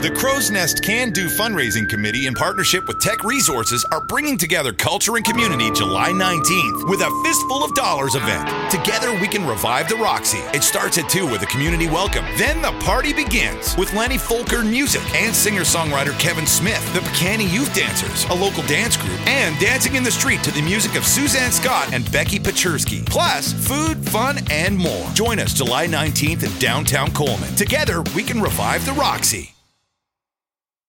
The Crow's Nest Can Do Fundraising Committee, in partnership with Tech Resources, are bringing together culture and community July 19th with a Fistful of Dollars event. Together, we can revive the Roxy. It starts at 2 with a community welcome. Then the party begins with Lenny Folker music and singer-songwriter Kevin Smith, the Pecani Youth Dancers, a local dance group, and dancing in the street to the music of Suzanne Scott and Becky Pachersky. Plus, food, fun, and more. Join us July 19th in downtown Coleman. Together, we can revive the Roxy.